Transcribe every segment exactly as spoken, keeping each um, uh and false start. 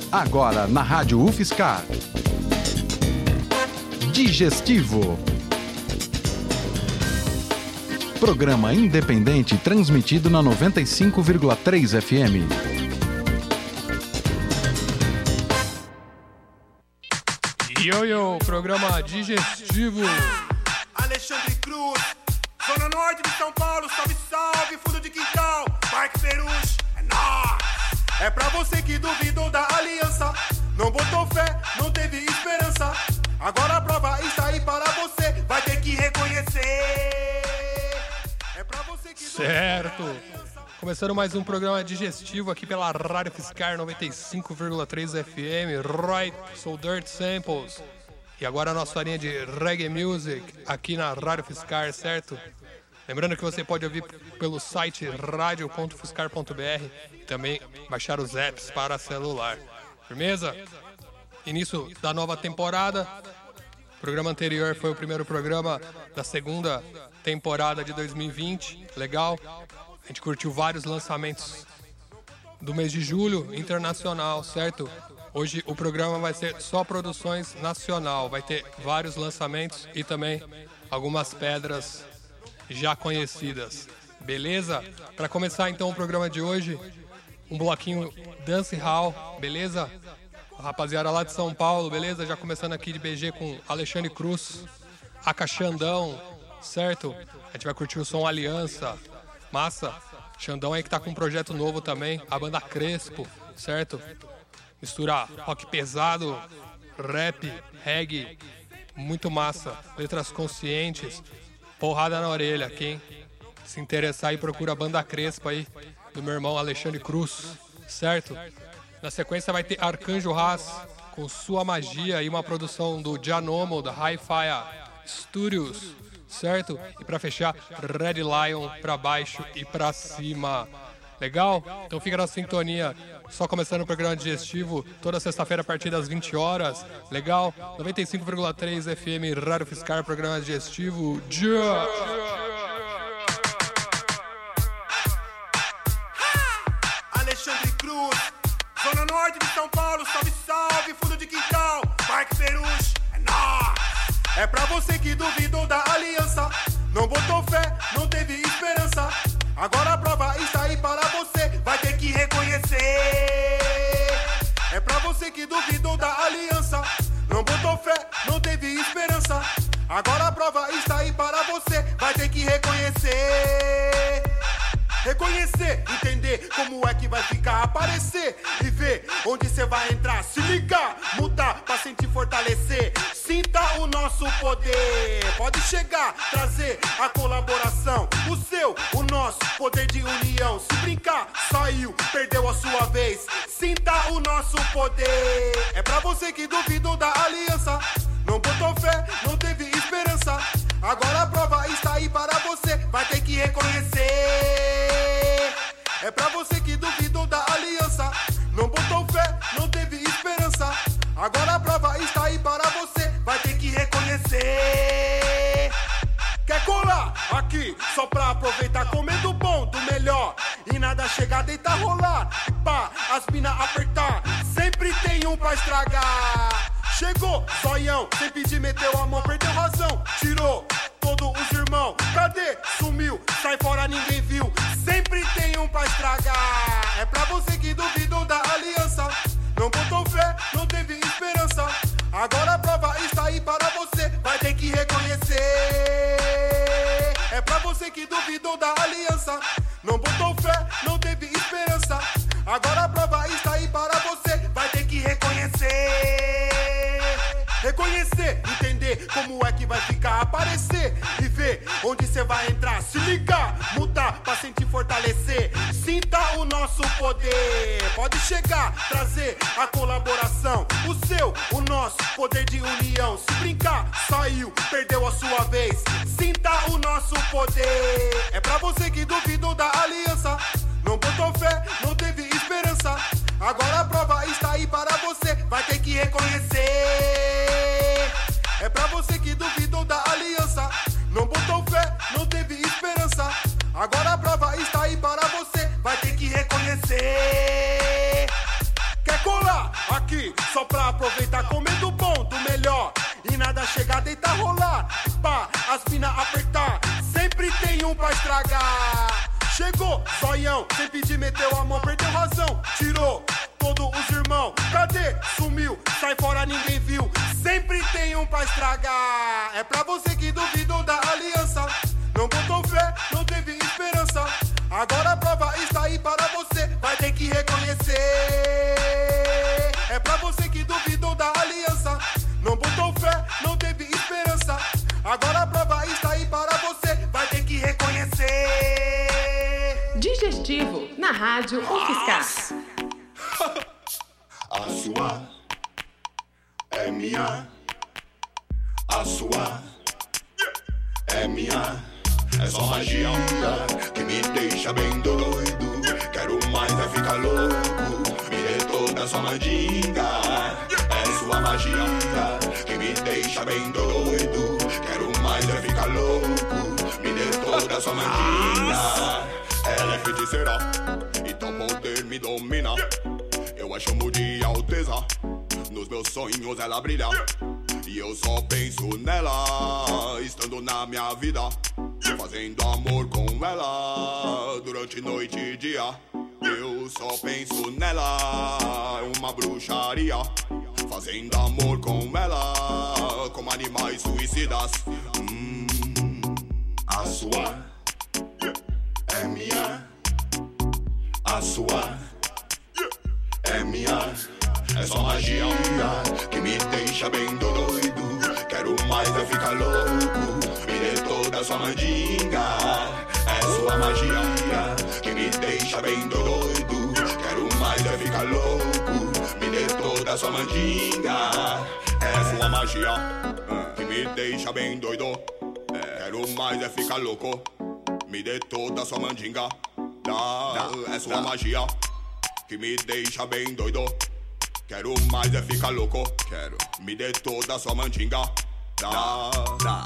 Agora na Rádio UFSCar. Digestivo. Programa independente transmitido na noventa e cinco vírgula três F M. Ioiô, programa Digestivo. Alexandre Cruz, Zona Norte de São Paulo, salve, salve, fundo de quintal, Parque Perus, é nóis. É pra você que duvidou da aliança, não botou fé, não teve esperança. Agora a prova está aí para você, vai ter que reconhecer. É pra você que certo. Começando mais um programa digestivo aqui pela Rádio UFSCar noventa e cinco vírgula três F M, right, sou Dirt Samples. E agora a nossa linha de reggae music aqui na Rádio UFSCar, certo? Lembrando que você pode ouvir pelo site radio ponto ufscar ponto b r e também baixar os apps para celular. Firmeza? Início da nova temporada. O programa anterior foi o primeiro programa da segunda temporada de dois mil e vinte. Legal? A gente curtiu vários lançamentos do mês de julho, internacional, certo? Hoje o programa vai ser só produções nacional, vai ter vários lançamentos e também algumas pedras já conhecidas, beleza? Para começar então o programa de hoje, um bloquinho Dance Hall, beleza? A rapaziada lá de São Paulo, beleza? Já começando aqui de B G com Alexandre Cruz, Aka Xandão, certo? A gente vai curtir o som Aliança. Massa, Xandão aí que tá com um projeto novo também, a banda Crespo, certo? Mistura rock pesado, rap, reggae, muito massa, letras conscientes, porrada na orelha. Quem se interessar aí procura a banda Crespo aí, do meu irmão Alexandre Cruz, certo? Na sequência vai ter Arcanjo Haas com Sua Magia e uma produção do Janomo, da Hi-Fi Studios, certo? E pra fechar, Red Lion pra baixo e pra cima. Legal? Então fica na sintonia. Só começando o programa digestivo toda sexta-feira a partir das vinte horas. Legal? noventa e cinco vírgula três F M, Rádio UFSCar, programa digestivo. Já! Alexandre Cruz, Zona Norte de São Paulo, salve, salve, fundo de quintal, Parque Perus, é nóis. É pra você que duvidou da aliança, não botou fé, não teve esperança. Agora a prova está aí para você, vai ter que reconhecer. É pra você que duvidou da aliança, não botou fé, não teve esperança. Agora a prova está aí para você, vai ter que reconhecer. Reconhecer, entender como é que vai ficar, aparecer e ver onde você vai entrar, se ligar, mudar pra sentir fortalecer. Sinta o nosso poder, pode chegar, trazer a colaboração, o seu, o nosso poder de união. Se brincar, saiu, perdeu a sua vez. Sinta o nosso poder. É pra você que duvidou da aliança, não botou fé, não teve esperança. Agora a prova está aí para você, vai ter que reconhecer. É pra você que duvidou da aliança, não botou fé, não teve esperança. Agora a prova está aí para você, vai ter que reconhecer. Quer colar aqui só pra aproveitar, comendo bom do melhor e nada chegar, deitar, rolar, pá, as mina apertar. Sempre tem um pra estragar. Chegou, zoião, sem pedir, meteu a mão, perdeu razão, tirou todos os irmãos. Cadê? Sumiu, sai fora, ninguém viu. Sempre tem um pra estragar. É pra você que duvidou da aliança, não botou fé, não teve esperança. Agora a prova está aí para você, vai ter que reconhecer. É pra você que duvidou da aliança, não botou fé, não teve esperança. Agora a prova está aí para você, vai ter que reconhecer. Reconhecer, entender como é que vai ficar, aparecer e ver onde você vai entrar, se ligar, mudar pra sentir fortalecer. Sinta o nosso poder, pode chegar, trazer a colaboração, o seu, o nosso poder de união. Se brincar, saiu, perdeu a sua vez. Sinta o nosso poder. É pra você que duvidou da aliança, não botou fé, não teve esperança. Agora a prova está aí para você, vai ter que reconhecer. É pra você que duvidou da aliança, não botou fé, não teve esperança. Agora a prova está aí para você, vai ter que reconhecer. Quer colar aqui só pra aproveitar, comendo bom, do melhor. E nada chega a deitar, rolar, pá, as mina apertar. Sempre tem um pra estragar. Chegou, zoião, sem pedir, meteu a mão, perdeu razão. Tirou todos os irmãos, cadê? Sumiu, sai fora, ninguém viu. Sempre tem um pra estragar. É pra você que duvidou da aliança. Não botou fé, não teve esperança. Agora a prova está aí para você, vai ter que reconhecer. É pra você que duvidou da aliança. Não botou fé, não teve esperança. Agora a prova está aí para você, vai ter que reconhecer. Digestivo, na rádio UFSCar. A sua é minha. A sua é minha. É só magia que me deixa bem doido. Quero mais é ficar louco. Me dê toda a sua mandinga. É sua magia que me deixa bem doido. Quero mais é ficar louco. Me dê toda a sua mandinga. Ela é feiticeira, então poder me domina. Eu a chamo de alteza. Nos meus sonhos ela brilha. E eu só penso nela, estando na minha vida, fazendo amor com ela, durante noite e dia. Eu só penso nela, uma bruxaria, fazendo amor com ela, como animais suicidas. Hum, a sua é minha, a sua é minha. É só magia que me deixa bem doido. Quero mais é ficar louco. Me dê toda a sua mandinga. É sua magia que me deixa bem doido. Quero mais é ficar louco. Me dê toda a sua mandinga. É sua magia que me deixa bem doido. Quero mais é ficar louco. Me dê toda a sua mandinga. É sua magia que me deixa bem doido. Quero mais é ficar louco. Quero, me dê toda a sua mandinga. Dá, dá.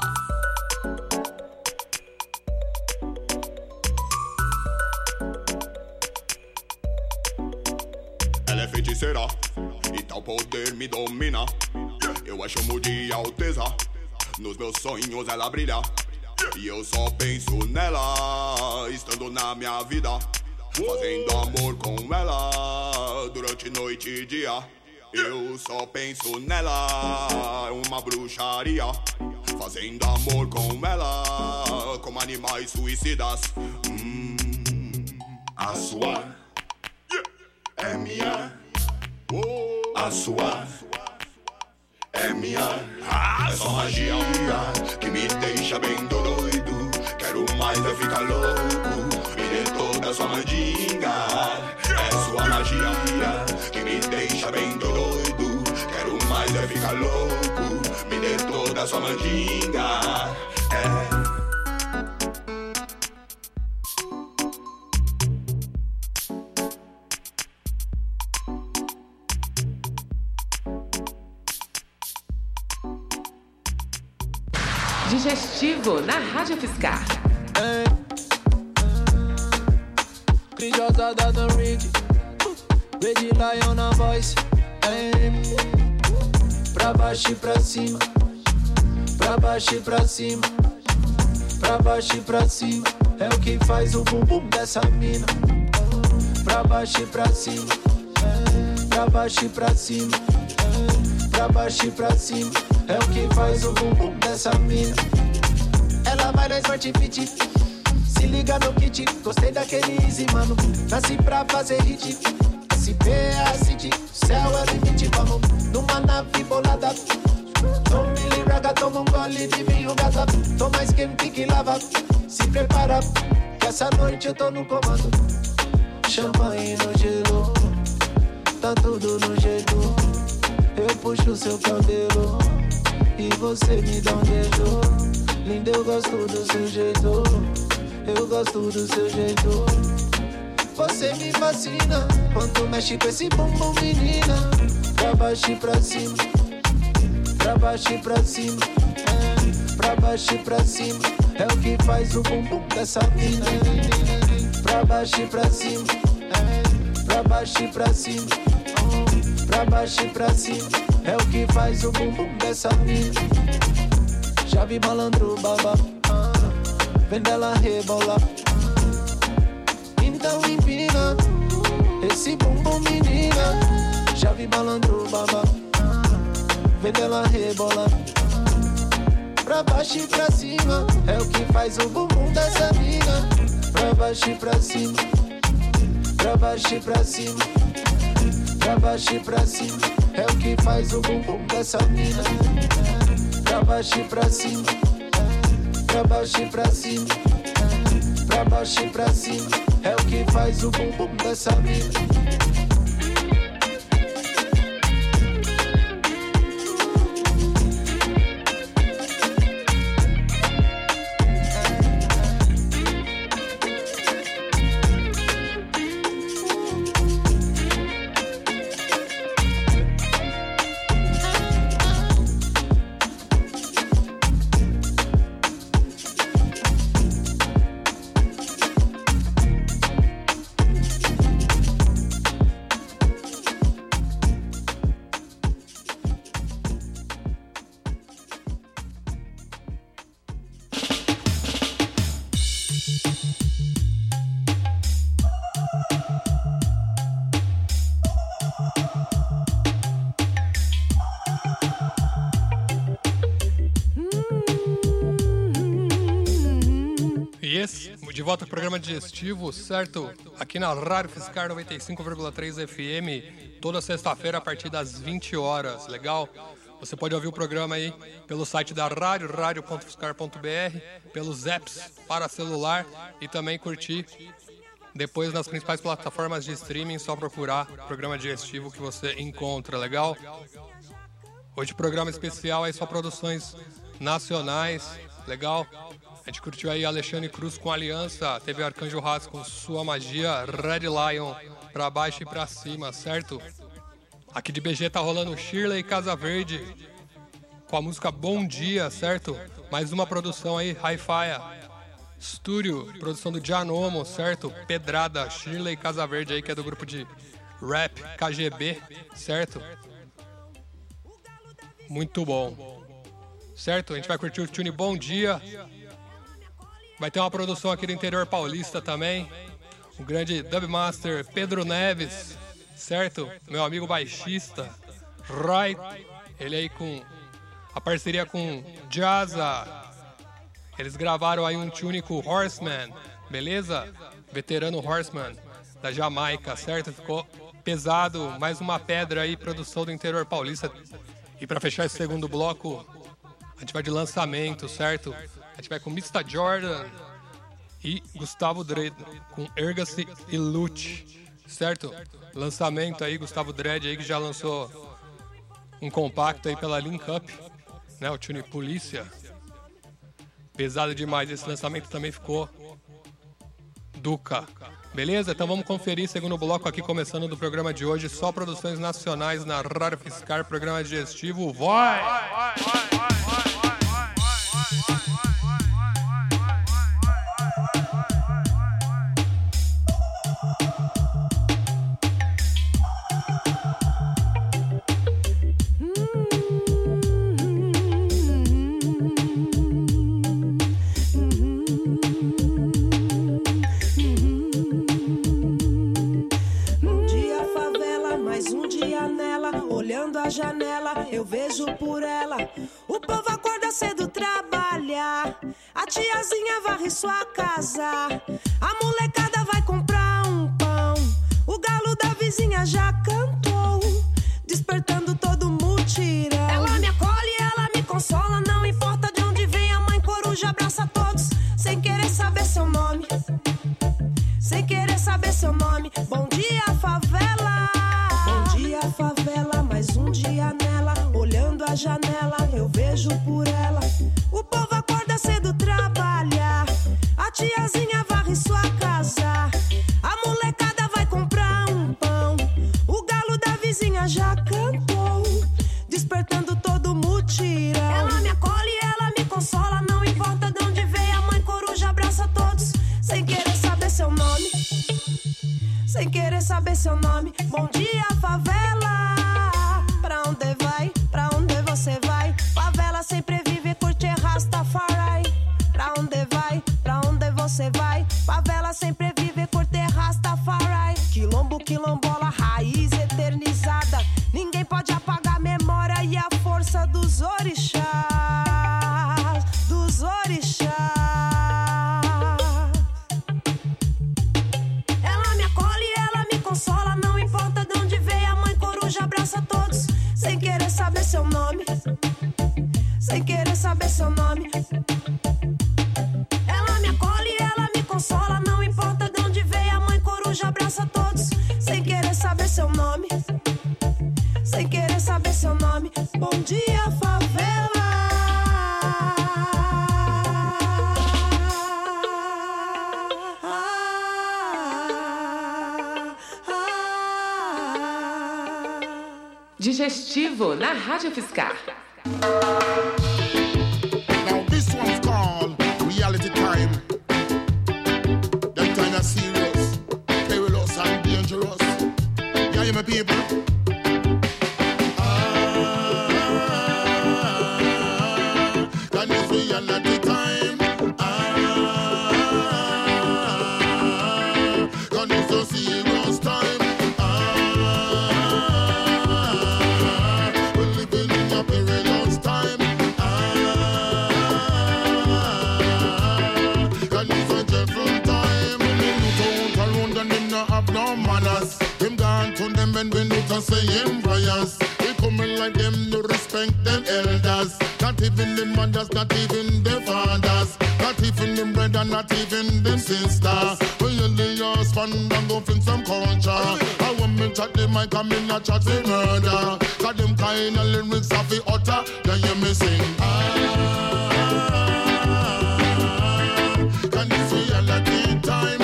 Ela é feiticeira e tal poder me domina. Eu a chamo de alteza. Nos meus sonhos ela brilha. E eu só penso nela, estando na minha vida, fazendo amor com ela, durante noite e dia. Eu só penso nela, uma bruxaria, fazendo amor com ela, como animais suicidas. Hum, a sua é minha, a sua é minha. É só magia que me deixa bem doido. Quero mais é ficar louco. Me dê toda a sua mandinga. É sua magia que me deixa bem doido. Quero mais é ficar louco. Me dê toda a sua mandinga. É. Digestivo na Rádio UFSCar. Crijosa da The Ridge, Red Lion na voz. Pra baixo e pra cima, pra baixo e pra cima, pra baixo e pra cima. É o que faz o bumbum dessa mina. Pra baixo e pra cima, pra baixo e pra cima, pra baixo e pra cima. É o que faz o bumbum dessa mina. Ela vai na Smart Fit, se liga no kit. Gostei daquele easy, mano. Nasci pra fazer hit. S P é a City, céu é o limite. Vamos numa nave bolada. Tom Billy Raga, toma um gole de vinho gata. Tô mais quente que lava. Se prepara, que essa noite eu tô no comando. Champanhe no gelo, tá tudo no jeito. Eu puxo seu cabelo e você me dá um beijo. Linda, eu gosto do seu jeito. Eu gosto do seu jeito. Você me fascina quando mexe com esse bumbum, menina. Pra baixo e pra cima, pra baixo e pra cima, é. Pra baixo e pra cima. É o que faz o bumbum dessa mina. Pra baixo e pra cima, é. Pra baixo e pra cima, Pra baixo e pra cima é o que faz o bumbum dessa mina. Já vi malandro baba, vendo ela rebolar. Então empina esse bumbum, menina. Já vi malandro baba, vendo ela rebolar. Pra baixo e pra cima é o que faz o bumbum dessa mina. Pra baixo e pra cima, pra baixo e pra cima, pra baixo e pra cima é o que faz o bumbum dessa mina. Pra baixo e pra cima, pra baixo e pra cima, pra baixo e pra cima é o que faz o bumbum dessa mina. De volta ao programa digestivo, certo? Aqui na Rádio Fiscar noventa e cinco vírgula três F M, toda sexta-feira a partir das vinte horas, legal? Você pode ouvir o programa aí pelo site da rádio, rádio ponto fiscar ponto b r, pelos apps para celular e também curtir depois nas principais plataformas de streaming, só procurar programa digestivo que você encontra, legal? Hoje programa especial aí, só produções nacionais, legal? A gente curtiu aí Alexandre Cruz com Aliança, teve Arcanjo Rats com Sua Magia, Red Lion, pra baixo e pra cima, certo? Aqui de B G tá rolando Shirley Casa Verde, com a música Bom Dia, certo? Mais uma produção aí, Hi-Fi Studio, produção do Janomo, certo? Pedrada, Shirley Casa Verde aí, que é do grupo de rap K G B, certo? Muito bom. Certo? A gente vai curtir o tune Bom Dia. Vai ter uma produção aqui do interior paulista também. O grande dubmaster Pedro Neves, certo? Meu amigo baixista, right? Ele aí com a parceria com Jazza. Eles gravaram aí um tune com o Horseman, beleza? Veterano Horseman da Jamaica, certo? Ficou pesado, mais uma pedra aí, produção do interior paulista. E pra fechar esse segundo bloco, a gente vai de lançamento, certo? A gente vai com Mista Jordan e Gustavo Dredd com Ergacy e Lute, certo? Lançamento aí, Gustavo Dredd aí que já lançou um compacto aí pela Link Up, né? O tune Polícia. Pesado demais, esse lançamento também ficou Duca. Beleza? Então vamos conferir segundo bloco aqui, começando do programa de hoje, só produções nacionais na Rádio Fiscar, programa digestivo. Vai! vai, vai, vai, vai, vai. Janela, eu vejo por ela. O povo acorda cedo trabalhar. A tiazinha varre sua casa. A molecada vai comprar um pão. O galo da vizinha já cantou, despertando todo mutirão. Ela me acolhe, ela me consola. Não importa de onde vem, a mãe coruja abraça todos, sem querer saber seu nome. Sem querer saber seu nome. Bom dia, favela. Bom dia, favela. Mais um dia nela, olhando a janela, eu vejo por ela. O povo acorda cedo trabalhar. A tiazinha varre sua casa. A molecada vai comprar um pão. O galo da vizinha já cantou, despertando todo mutirão. Ela me acolhe, ela me consola. Não importa de onde vem, a mãe coruja abraça todos, sem querer saber seu nome. Sem querer saber seu nome. Bom dia, favela. nome, sem querer saber seu nome. Bom dia, favela. Digestivo na Rádio Fiscar. Now this one's called Reality Time. That time is serious, perilous and dangerous. Yeah, you my people. Ah, that is reality time. Ah, that is a serious time. When we not saying prayers, we coming like them to respect them elders. Not even the mothers, not even the fathers, not even the brother, not even the sister. We only husband and go find some culture. I want me chat the mic and me not chat the murder. Cause them kind of lyrics of the utter, then you me sing. Ah, can you see reality time?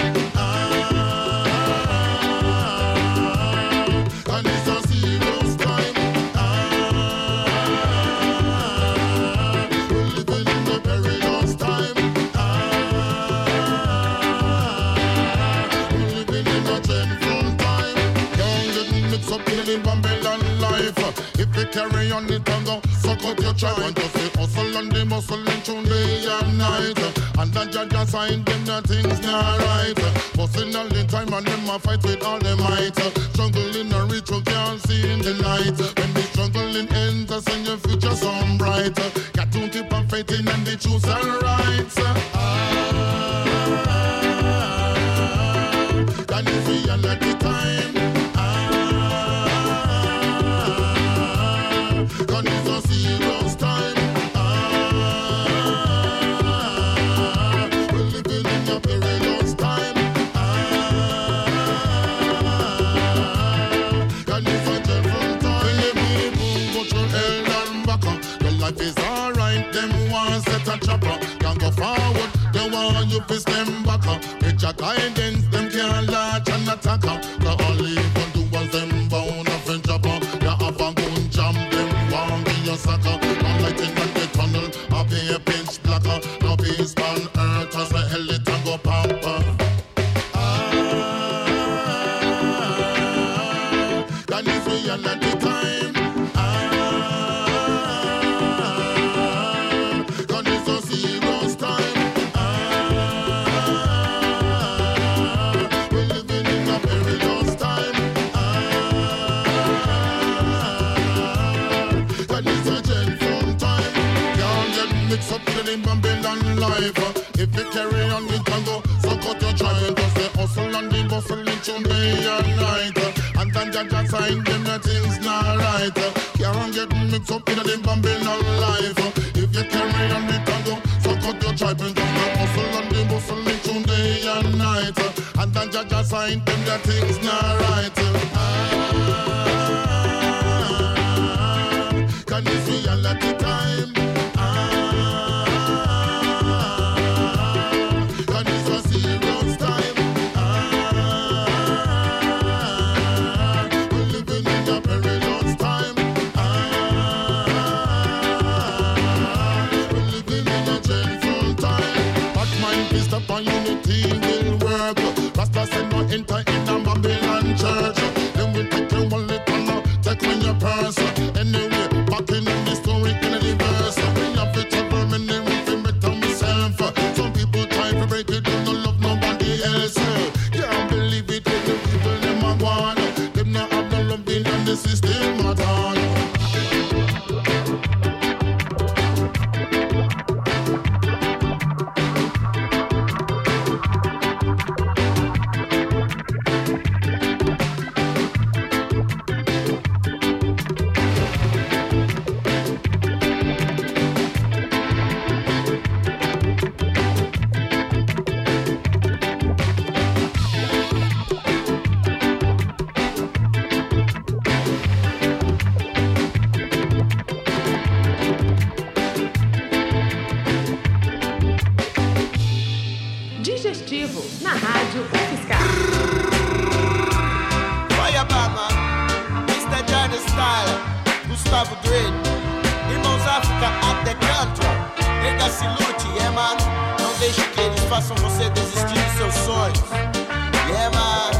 If you carry on it and go suck out your child, and just say hustle and the muscle into day and night. And the judge assign them the things not right. Busting all the time and them a fight with all the might. Struggling a reach you can't see in the light. When the struggling ends, I send your future sun bright. Got to keep on fighting and the truth and rights. Ah, that is reality time. Can't go forward, they want you to stand back. With your guidance, them can't launch an attack. The only one do was them bound of a chopper. You have a gun jam, them want be your sucker. Not lighting at the tunnel, I'll be a pinch blacker. No peace on earth, as the hell it and go pamper. Ah, that is reality time. If you carry on it and go, suck out your child. Just say hustle and the bustle into day and night. And then you just sign them the things not right. Can't get mixed up in the Babylon life. If you carry on it and go, suck out your child. Just say hustle and the bustle into day and night. And then you just sign them the things not right. Ah, can you see reality time? Enter in a Babylon church. Then we take your wallet and take on your purse. Anyway, back in the story in the verse. We have it trouble, many we better myself. Some people try to break it, don't love nobody else. Can't believe it, the people them a gone. Them not have no love in the system at all. façam você desistir dos seus sonhos. Yeah, man.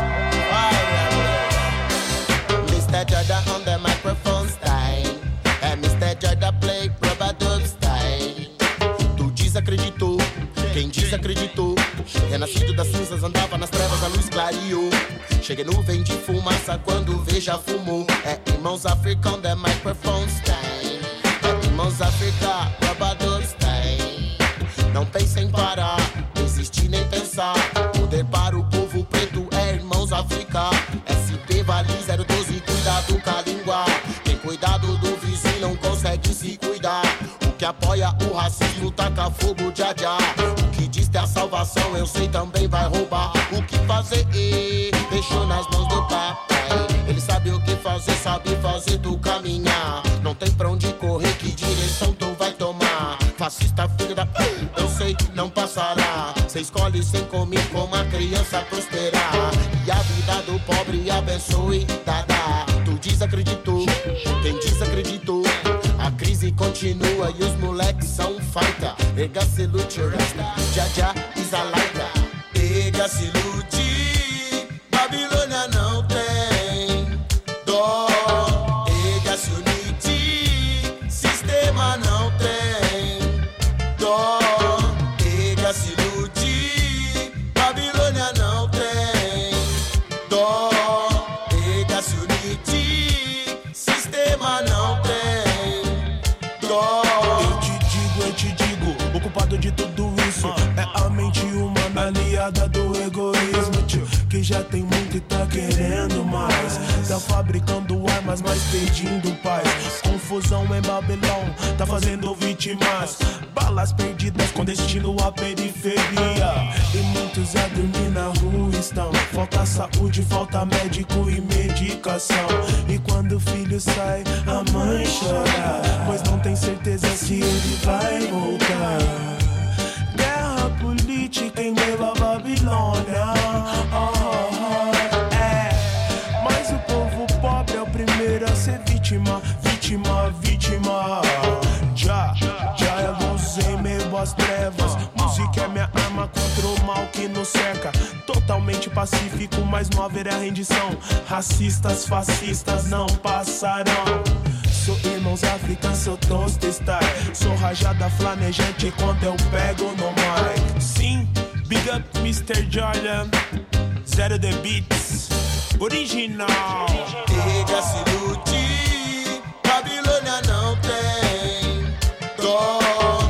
mister Jada on the microphone style. É mister Jada play Probadub style. Tu desacreditou, quem desacreditou. Renascido das cinzas, andava nas trevas, a luz clareou. Cheguei nuvem de fumaça quando veja fumou. É irmãos África on the microphone style. É irmãos África Probadub style. Não pense em parar, desistir nem pensar. Poder para o povo preto é irmãos África. S P Vale zero doze, cuidado com a língua. Tem cuidado do vizinho, não consegue se cuidar. O que apoia o racismo, taca fogo, já já. O que diz ter a salvação, eu sei também vai roubar. O que fazer, deixou nas mãos do papai. Ele sabe o que fazer, sabe fazer tu caminhar. Não tem pra onde correr, que direção tu vai tomar. Fascista, filho da... eu sei, não passará. Cê escolhe sem comer como a criança prosperar. E a vida do pobre abençoe, dada. Tu desacreditou, quem desacreditou. A crise continua e os moleques são fighter. Ega se lute, já já isalaita. Ega se lute, Babilônia não tem dó. Ega se unite, sistema não tem dó. Ega se lute, Babilônia não tem dó. Ega se unite, sistema não tem dó. Eu te digo, eu te digo, o culpado de tudo isso é a mente humana aliada do egoísmo, tio, que já tem muito e tá querendo mais. Tá fabricando armas, mas pedindo paz. Confusão em Babilão, tá fazendo vítimas. Balas perdidas com destino à periferia. E muitos a dormir na rua estão. Falta saúde, falta médico e medicação. E quando o filho sai, a mãe chora, pois não tem certeza se ele vai voltar. Guerra política em meio à Babilônia. Oh, oh, oh, é. Mas o povo pobre é o primeiro a ser vítima. Vítima, vítima. Já, já é luz em meio às trevas. Música é minha arma contra o mal que nos cerca. Totalmente pacífico, mas não haverá rendição. Racistas, fascistas não passarão. Sou irmãos África, sou toast star. Sou rajada flamejante quando eu pego no mic. Sim, big up mister Jordan. Zero the beats, original. Ega se lute, Babilônia não tem dó.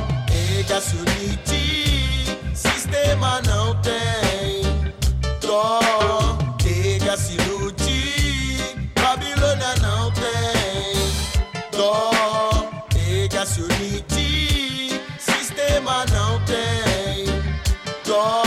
Ega se unite, sistema não tem dó. Ega se lute, Babilônia não tem dó. Ega se unite, sistema não tem dó.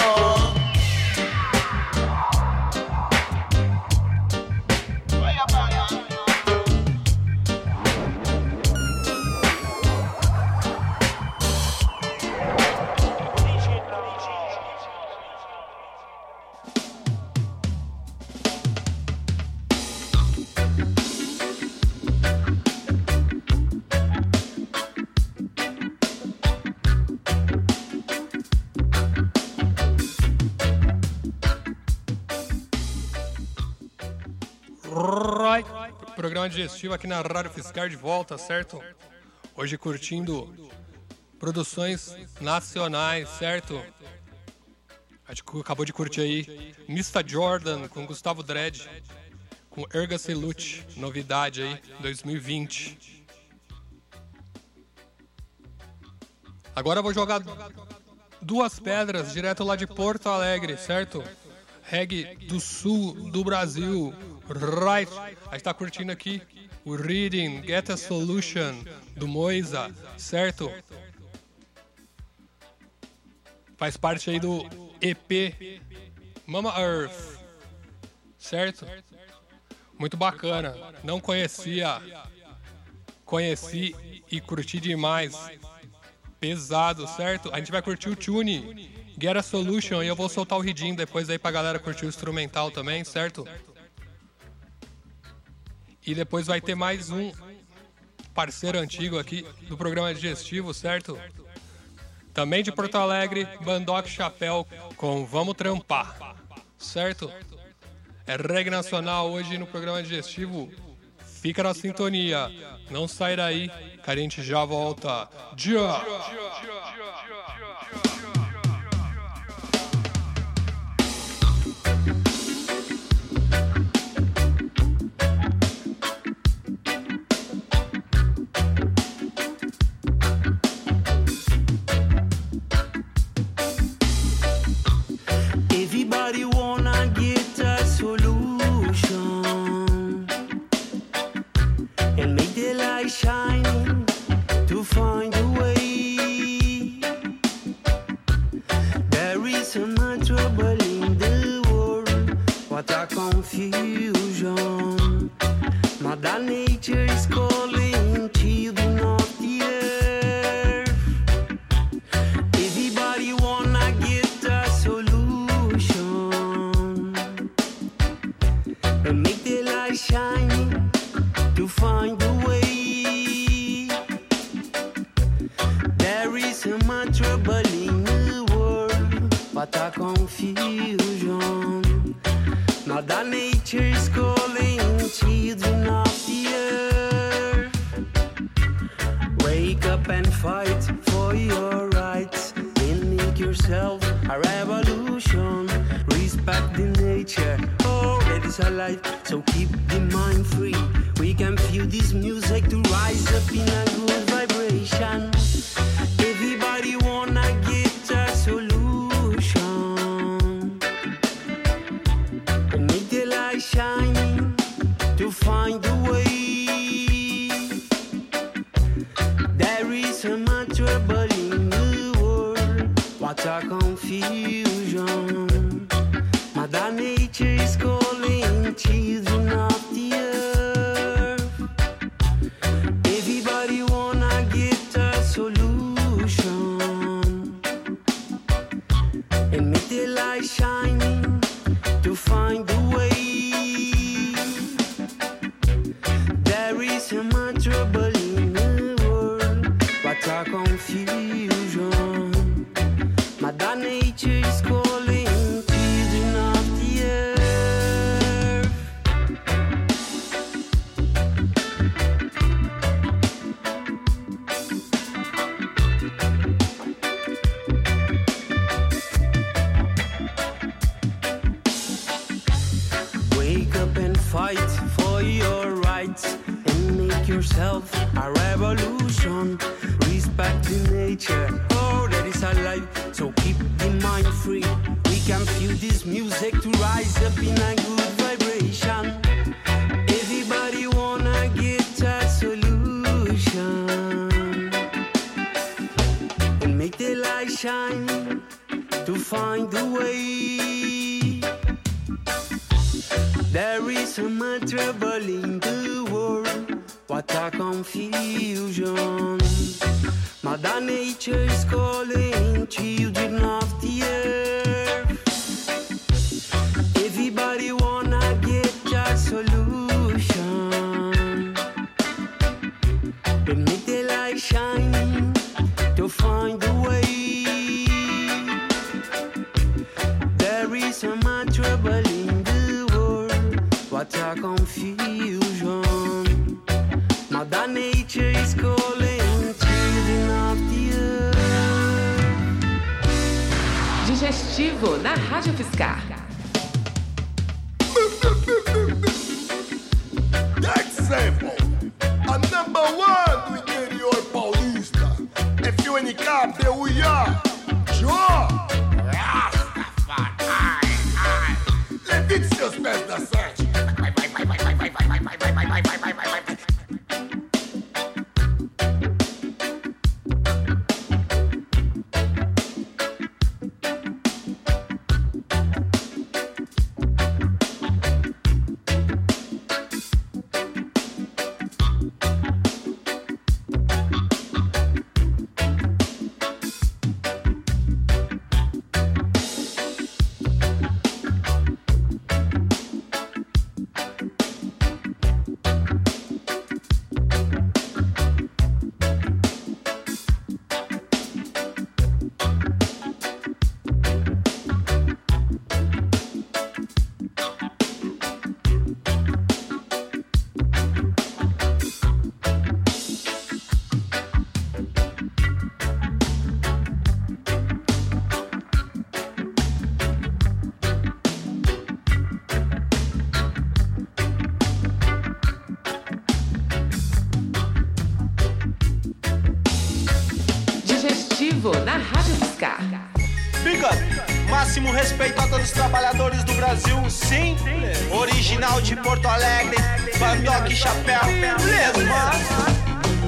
Programa digestivo aqui na Rádio Fiscar de volta, certo? Hoje curtindo produções nacionais, certo? A gente acabou de curtir aí mister Jordan com Gustavo Dredd, com Erga Celute, novidade aí, dois mil e vinte. Agora eu vou jogar duas pedras direto lá de Porto Alegre, certo? Reggae do sul do Brasil. Right. A gente tá curtindo aqui o Reading, Get a Solution, do Moisa, certo? Faz parte aí do E P Mama Earth, certo? Muito bacana. Não conhecia, conheci e curti demais. Pesado, certo? A gente vai curtir o Tune, Get a Solution, e eu vou soltar o Reading depois aí pra galera curtir o instrumental também, certo? E depois vai ter mais um parceiro antigo aqui do programa digestivo, certo? Também de Porto Alegre, Bandoc Chapéu com Vamos Trampar. Certo? É reggae nacional hoje no programa digestivo. Fica na sintonia. Não sai daí, que a gente já volta. Já! Everybody wanna get a solution and make the light shine to find a way. There is so much trouble in the world, what a confusion. Mother Nature is calling children of the earth. Everybody wanna get a solution and make the light shine to find a way. There is so much trouble in the world, what a confusion. Mother Nature is calling children of the earth. Wake up and fight for your rights and make yourself a revolution. Respect the nature, oh, that is our life, so keep the mind free. We can feel this music to rise up in a good vibration. Everybody wanna get a solution and make the light shine to find a way. There is so much trouble in the world, what a confusion. Mother Nature is calling children of the earth. Everybody wanna get a solution and make the light shining to find a way. There is so much trouble in the world, what a confusion. Mother Nature is calling children of the earth. Wake up and fight for your rights and make yourself a revolution. Respect the nature, oh, that is our life, so keep the mind free. We can feel this music to rise up in a good vibration. Everybody wanna get a solution and make the light shine to find a way. There is so much trouble in the world, what a confusion. Mother Nature is calling children of the earth. Everybody wanna get a solution and make the light shine to find a way. There is so much trouble in the world, what a confusion. Mother Nature is calling children of the earth. Digestivo na Rádio Fiscar. That sample, a number one do interior paulista. F U N K P U I A, Joe Rastafari. Levite seus pés da sete. Vai, vai, vai, vai, vai, vai, vai, vai, vai, vai, vai, vai, vai, vai, vai, vai. Digestivo na Rádio Fiscar. Big up, máximo respeito a todos os trabalhadores do Brasil, sim. Original de Porto Alegre, Bandock e Chapéu, mesmo.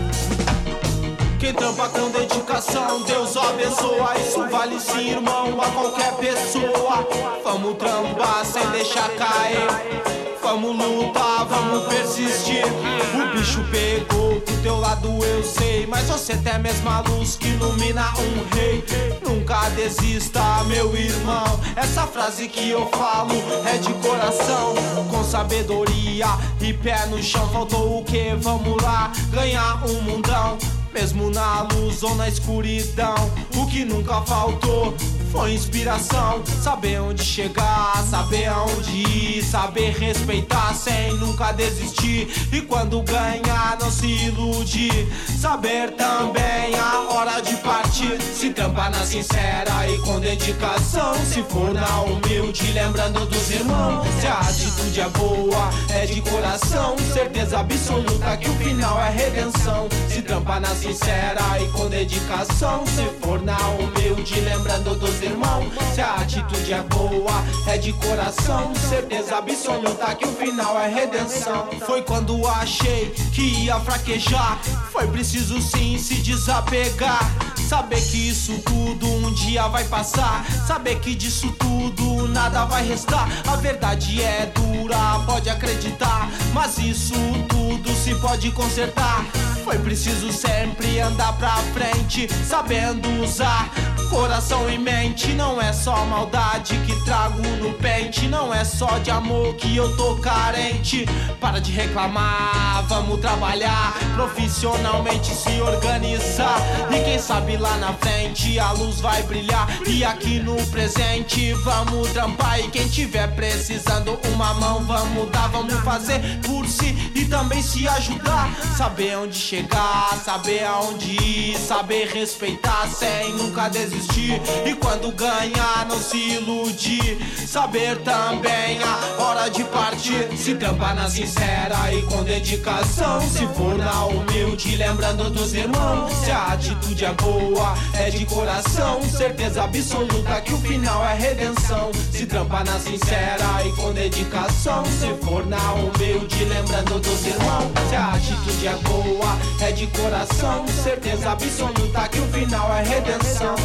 Quem trampa com dedicação, Deus abençoa. Isso vale sim, irmão, a qualquer pessoa. Vamos trampar sem deixar cair. Vamos lutar, vamos persistir. O bicho pegou pro teu lado, eu sei. Mas você tem a mesma luz que ilumina um rei. Nunca desista, meu irmão. Essa frase que eu falo é de coração, com sabedoria e pé no chão. Faltou o que? Vamos lá, ganhar um mundão. Mesmo na luz ou na escuridão, o que nunca faltou foi inspiração. Saber onde chegar, saber aonde ir, saber respeitar sem nunca desistir. E quando ganhar, não se iludir. Saber também a hora de partir. Se trampar na sincera e com dedicação. Se for na humilde, lembrando dos irmãos. Se a atitude é boa, é de coração. Certeza absoluta que o final é redenção. Se trampar na sincera e com dedicação. Se for na humilde, lembrando dos irmãos. Se a atitude é boa, é de coração. Certeza absoluta que o final é redenção. Foi quando achei que ia fraquejar. Foi preciso sim se desapegar. Saber que isso tudo um dia vai passar. Saber que disso tudo nada vai restar. A verdade é dura, pode acreditar. Mas isso tudo se pode consertar. Foi preciso sempre andar pra frente, sabendo usar coração e mente. Não é só maldade que trago no pente. Não é só de amor que eu tô carente. Para de reclamar, vamos trabalhar profissionalmente, se organizar. E quem sabe lá na frente a luz vai brilhar. E aqui no presente vamos trampar. E quem tiver precisando uma mão, vamos dar, vamos fazer por si e também se ajudar. Saber onde chegar, saber aonde ir, saber respeitar sem nunca desistir. E quando ganhar, não se iludir. Saber também a hora de partir. Se trampar na sincera e com dedicação. Se for na humilde, lembrando dos irmãos. Se a atitude é boa, é de coração. Certeza absoluta que o final é redenção. Se trampar na sincera e com dedicação. Se for na humilde, lembrando dos irmãos. Se a atitude é boa, é de coração. Certeza absoluta que o final é redenção.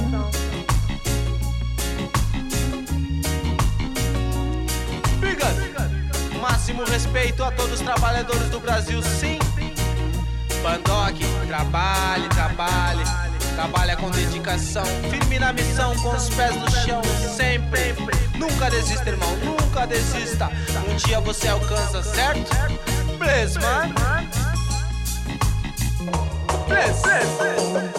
Máximo respeito a todos os trabalhadores do Brasil, sim. Bandock, trabalhe, trabalhe. Trabalha com dedicação, firme na missão, com os pés no chão, sempre. Nunca desista, irmão, nunca desista. Um dia você alcança, certo? Bless, man. Bless, bless, bless.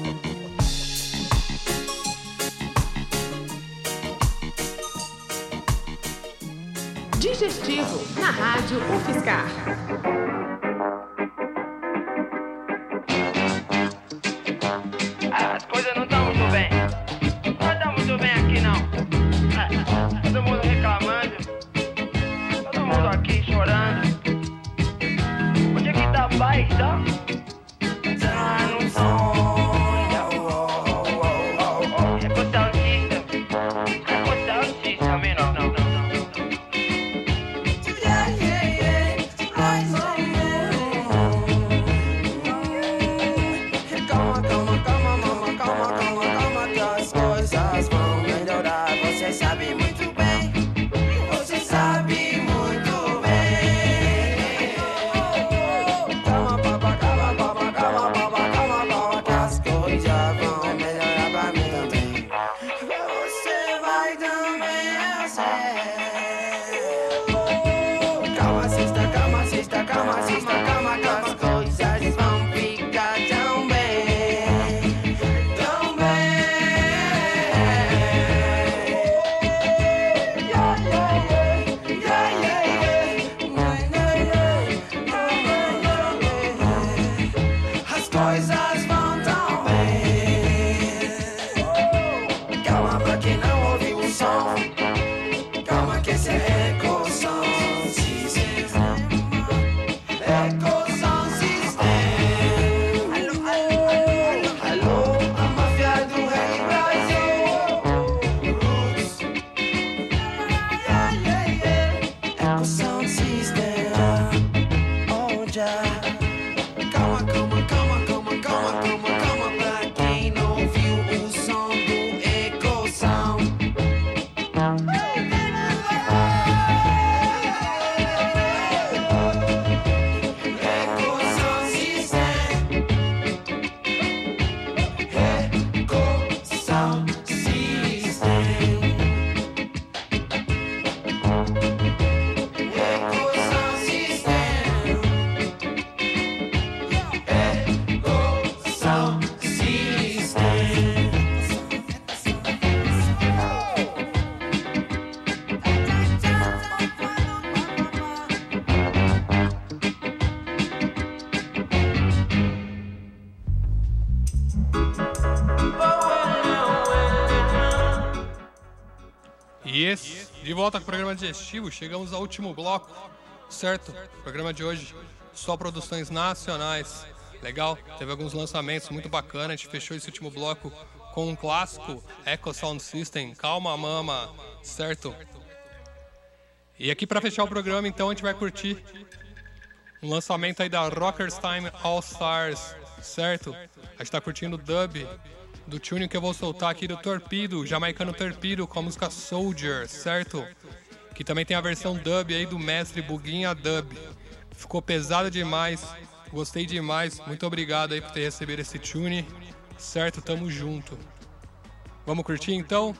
Digestivo na Rádio UFSCar. As coisas não estão muito bem. Não está muito bem aqui não. Todo mundo reclamando. Todo mundo aqui chorando. Onde é que tá a paz, tá? Tá no som. É cotautista. É cotautista, menor. Não, não, não. Alô, a máfia soldier. Come on, come on, come on, come on, come on, come on, come on, black. Quem não ouviu o som do Echo Sound? Yes, de volta com o programa digestivo, chegamos ao último bloco, certo? O programa de hoje, só produções nacionais, legal? Teve alguns lançamentos muito bacanas, a gente fechou esse último bloco com um clássico, Echo Sound System, Calma Mama, certo? E aqui pra fechar o programa, então, a gente vai curtir um lançamento aí da Rockers Time All Stars, certo? A gente tá curtindo o dub do tune que eu vou soltar aqui do Torpedo, jamaicano Torpedo, com a música Soldier, certo? Que também tem a versão dub aí do mestre Buguinha Dub. Ficou pesado demais, gostei demais, muito obrigado aí por ter recebido esse tune, certo? Tamo junto. Vamos curtir então?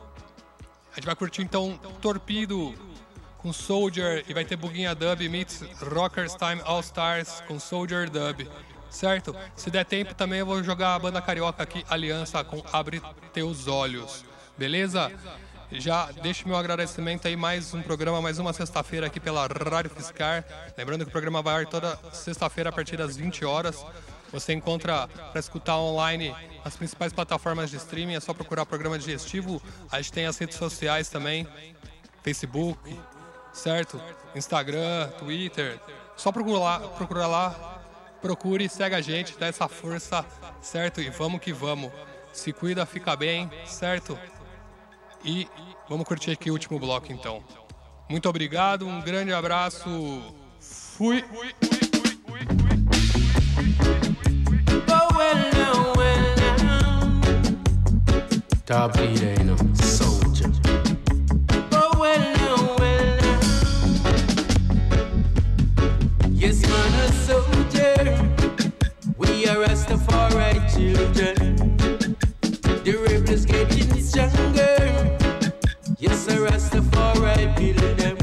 A gente vai curtir então Torpedo com Soldier e vai ter Buguinha Dub meets Rockers Time All Stars com Soldier Dub. Certo? Se der tempo também eu vou jogar a banda carioca aqui, Aliança, com Abre Teus Olhos. Beleza? Já deixo meu agradecimento aí, mais um programa, mais uma sexta-feira aqui pela Rádio Fiscar. Lembrando que o programa vai ar toda sexta-feira a partir das vinte horas. Você encontra para escutar online as principais plataformas de streaming, é só procurar programa digestivo. A gente tem as redes sociais também, Facebook, certo? Instagram, Twitter. Só procurar lá, procurar lá. Procure, segue a gente, dá essa força, certo? E vamos que vamos. Se cuida, fica bem, certo? E vamos curtir aqui o último bloco, então. Muito obrigado, um grande abraço. Fui! Top leader, you know, soldier. Oh, well, no, well, no. Yes, man, a soldier. We are Rastafari children. The rebels getting stronger. Yes, a Rastafari build them.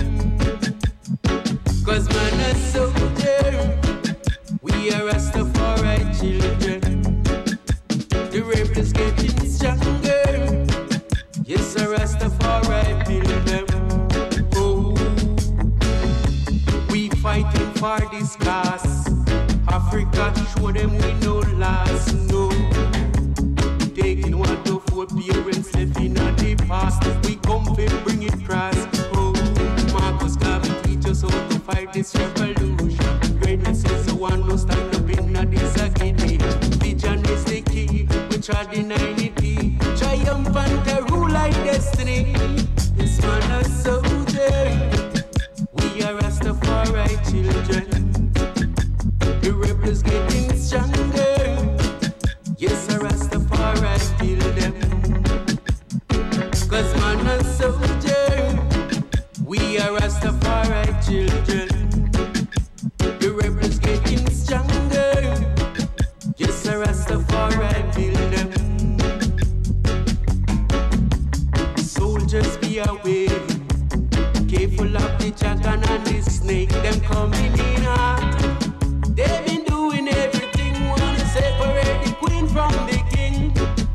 Cause man, a soldier. We are Rastafari children. The rebels getting stronger. Yes, a Rastafari build them. Oh, we fighting for this cause. Africa, show them we no last, no. Taking what of our parents left in the past. We come to bring it cross. Oh, Marcus Garvey teach us how to fight this revolution. Greatness is the one who stand up in a disagreement. Vision is the key, which are denying it. Triumphant to rule like destiny. This man a soldier. We are Rastafari children. The rebels getting stronger. Yes, a Rastafari build them. Cause man a soldier. We are Rastafari children. The rebels getting stronger. Yes, a Rastafari build them. Soldiers be aware. Careful of the dragon and the snake. Them coming in hot. They've been doing everything, wanna separate the queen from the king.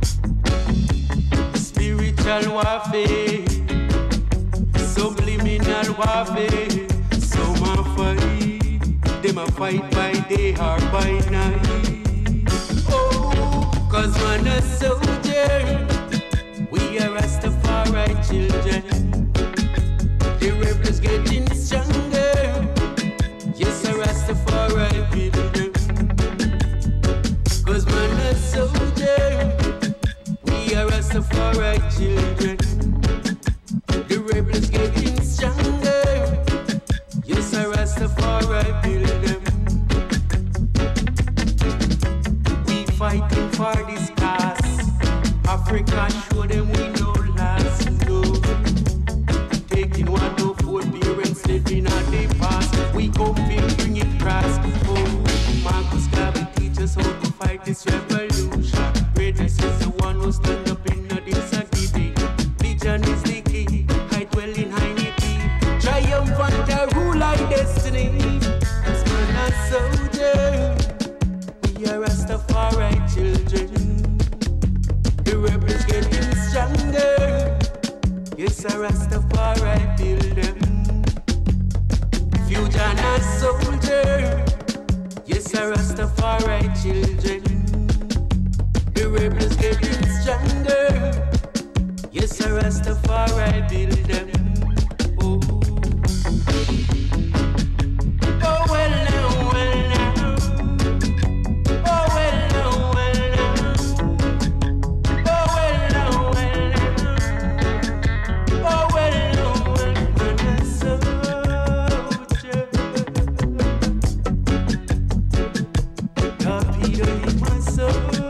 Spiritual warfare, subliminal warfare. Some a fight, them a fight by day or by night. Oh, cause man a soldier. We are Rastafari children. The rebels getting stronger. Yes, a Rastafari build them. Cause man a soldier. We are Rastafari children. The rebels getting stronger. Yes, a Rastafari build them. this revolution. Greatness is the one who stand up in the disagree. Vision is the key. I dwell in Heineke. Triumphant I rule our destiny. As man a soldier, we are Rastafari children. The rebels getting stronger. Yes, a Rastafari build them. Fusion a soldier. Yes, a Rastafari children. The rebels getting stronger. Yes, a Rastafari build them. Oh, oh well now, well now. Oh well now, well now. Oh well now, well now. Oh well now, well now. Soldier. Torpedo in my soldier.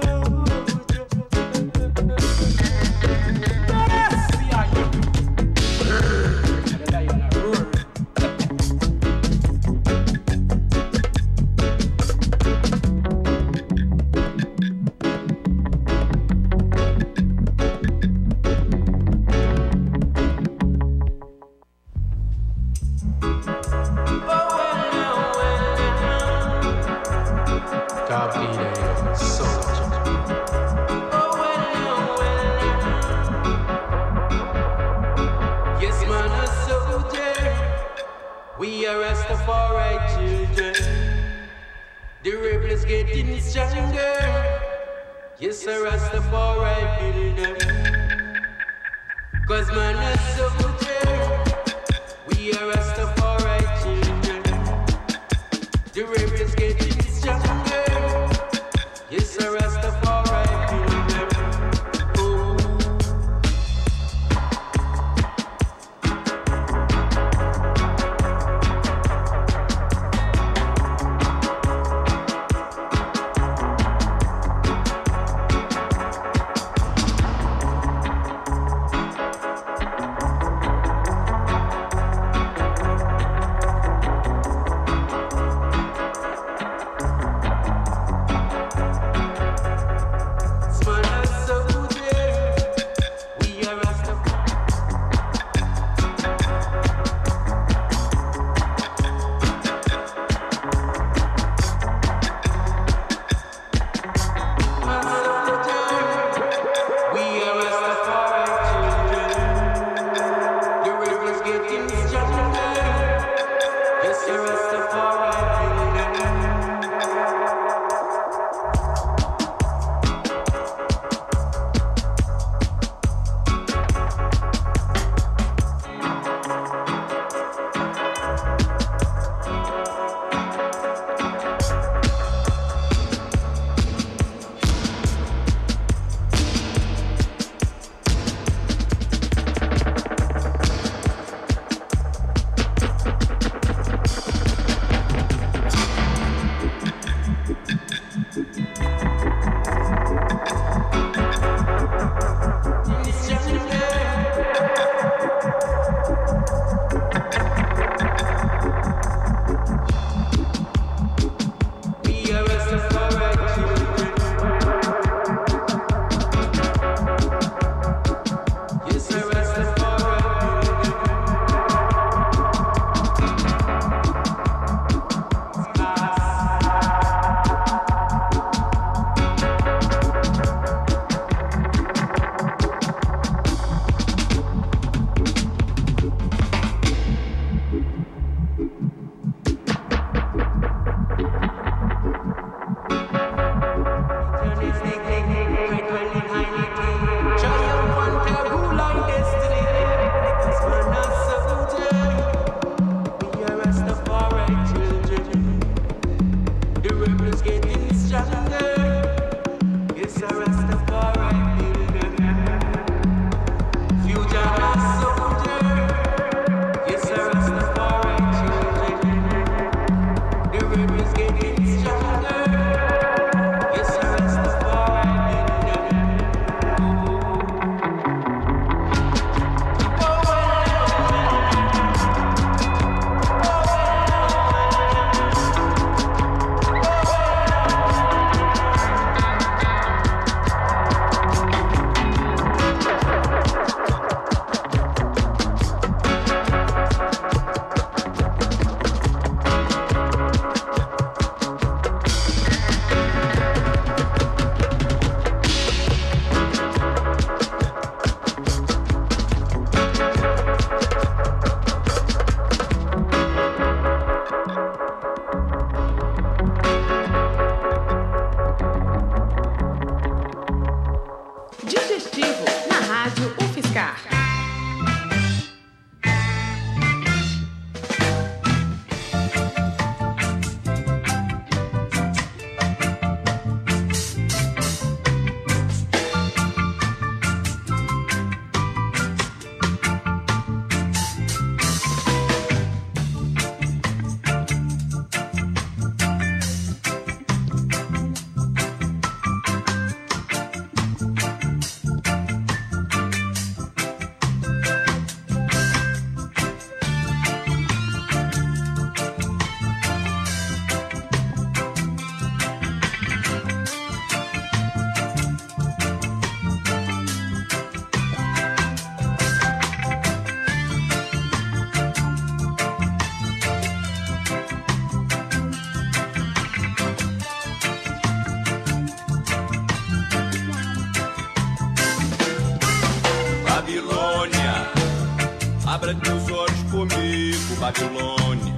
Abra teus olhos comigo, Babilônia.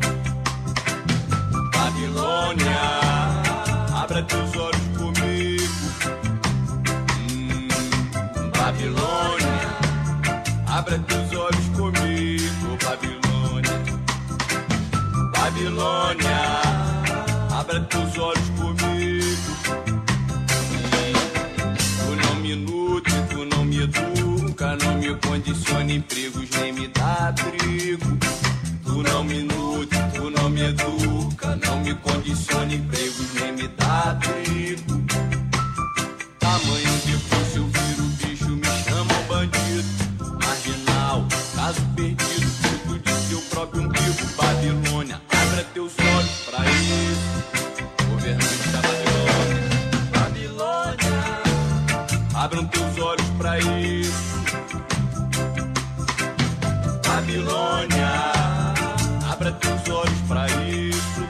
Babilônia, abra teus olhos comigo. Hum, Babilônia, abra teus olhos comigo, Babilônia. Babilônia, abra teus olhos comigo. Tu não me nutre, tu não me educa, não me condiciona empregos, nem me dá abrigo. Tu não me nutre, tu não me educa, não me condiciona empregos, nem me dá abrigo. Tamanho depois se eu viro o bicho, me chamam bandido, marginal, caso perdido, fruto de seu próprio umbigo. Babilônia, abra teus olhos pra isso, governante da Babilônia. Babilônia, abram teus olhos pra isso. Babilônia, abra teus olhos pra isso.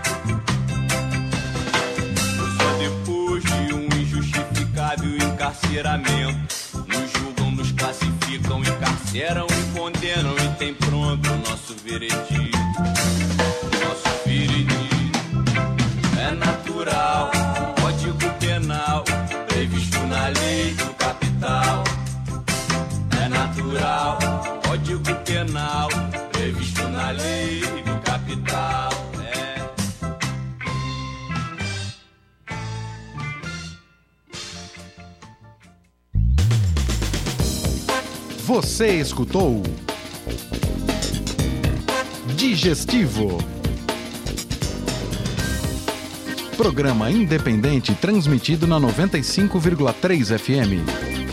Só depois de um injustificável encarceramento, nos julgam, nos classificam, encarceram e condenam, e tem pronto o nosso veredito. Nosso veredito é natural, código penal previsto na lei do capital. É natural, código penal previsto na lei do capital. É. Você escutou Digestivo, programa independente transmitido na noventa e cinco vírgula três F M.